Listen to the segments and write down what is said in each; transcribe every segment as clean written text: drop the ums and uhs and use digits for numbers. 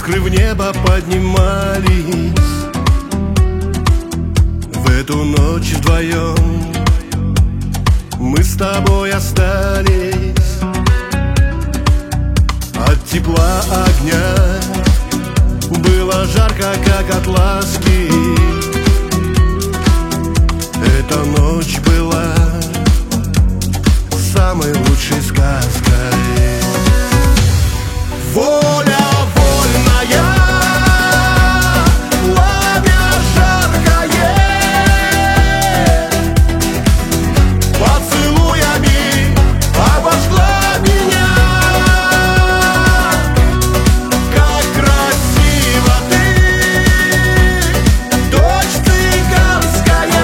искры в небо поднимались. В эту ночь вдвоем мы с тобой остались. От тепла огня было жарко, как от ласки. Эта ночь была самой лучшей сказкой. Воля вольная, пламя жаркое, поцелуями обожгла меня. Как красиво ты, дочь цыганская.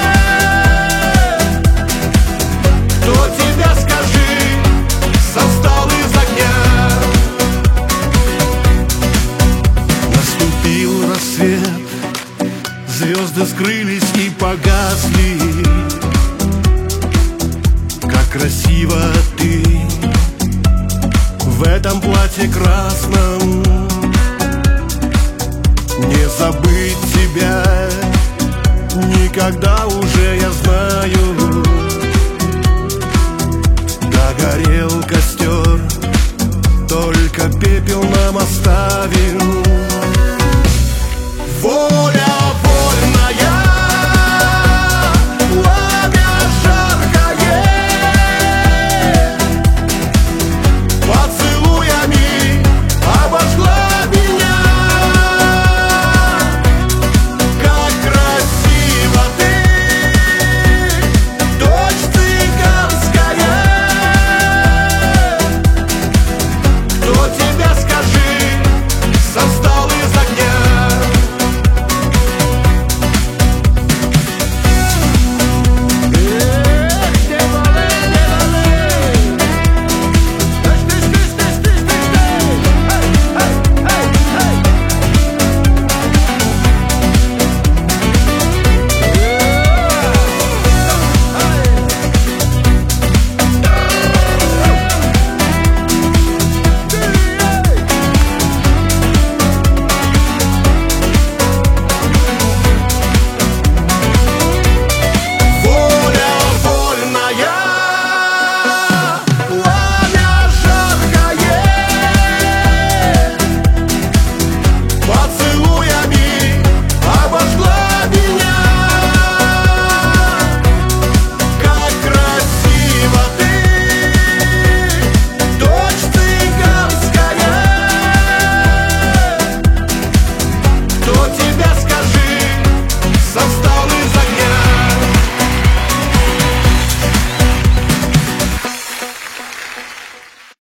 Кто тебя, скажи, состал из огня? Наступил рассвет, звезды скрылись и погасли. Как красиво ты в этом платье красном. Не забыть тебя никогда уже, я знаю. Догорел костер, только пепел нам оставил.